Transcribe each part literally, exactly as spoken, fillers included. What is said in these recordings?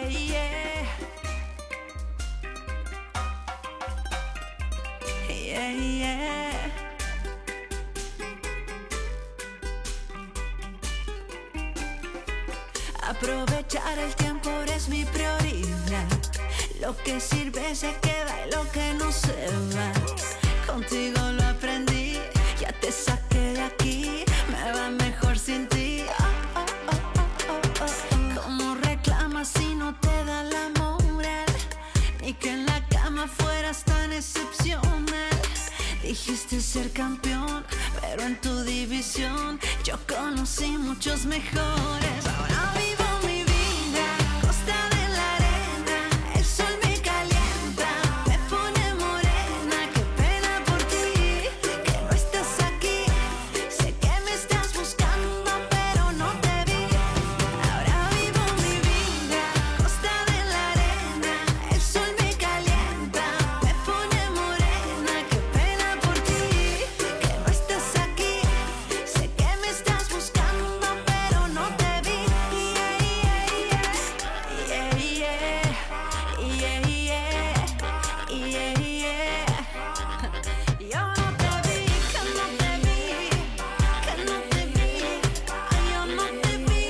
yeah. Yeah, yeah. Aprovechar el tiempo ahora es mi prioridad. Lo que sirve se queda y lo que no se va. Contigo lo aprendí, ya te saqué de aquí. Me va mejor sin ti. Oh, oh, oh, oh, oh, oh. ¿Cómo reclamas si no te da la moral? Ni que en la cama fueras tan excepcional. Dijiste ser campeón, pero en tu división yo conocí muchos mejores. Ahora vivo mi vida a costa de la arena. El sol me calienta, me pone morena. Qué pena por ti, que no estás aquí. Sé que me estás buscando, pero no te vi. Ahora vivo mi vida a costa de la arena. El sol me calienta, me pone morena. Qué pena por ti, que no estás aquí. Sé que me estás buscando, pero no te vi. Yeah, yeah, yeah, yeah, yeah, yeah. Yo no te vi, que no te vi, que no te vi. Ay, yo no te vi.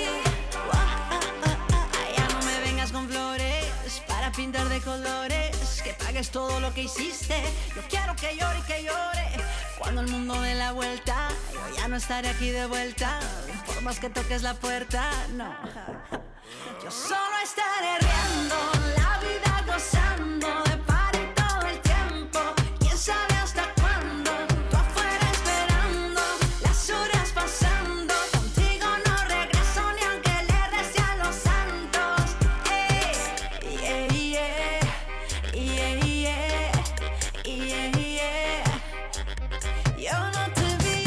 Ya no me vengas con flores para pintar de colores. Que pagues todo lo que hiciste. Yo quiero que llore y que llore. Cuando el mundo dé la vuelta, yo ya no estaré aquí de vuelta. Por más que toques la puerta, no. Yo solo estaré riendo, la vida gozando de party todo el tiempo. Quién sabe hasta cuándo, tú afuera esperando, las horas pasando. Contigo no regreso ni aunque le rece a los santos. Ey, yeah, yeah, yeah, yeah, yeah, yeah. Yo no te vi,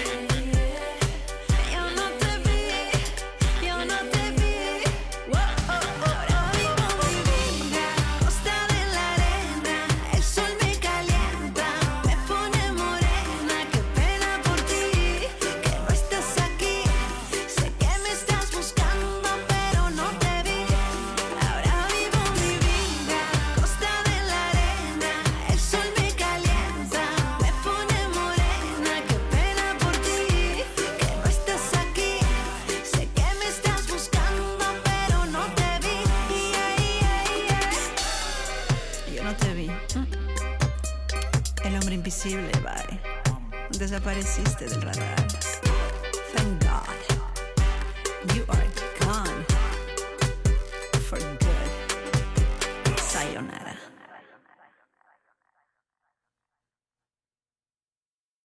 yo no te vi, yo no te vi. Wow, oh, oh. Ahora vivo mi vida a costa de la arena. El sol me calienta, me pone morena. Qué pena por ti, que no estás aquí. Sé que me estás buscando, pero no te vi. Ahora vivo mi vida a costa de la arena. El sol me calienta, me pone morena. Qué pena por ti, que no estás aquí. Sé que me estás buscando, pero no te vi. Yeah, yeah, yeah. Yo no te vi. El hombre invisible, bye. Desapareciste del radar. Thank God. You are gone. For good. Sayonara.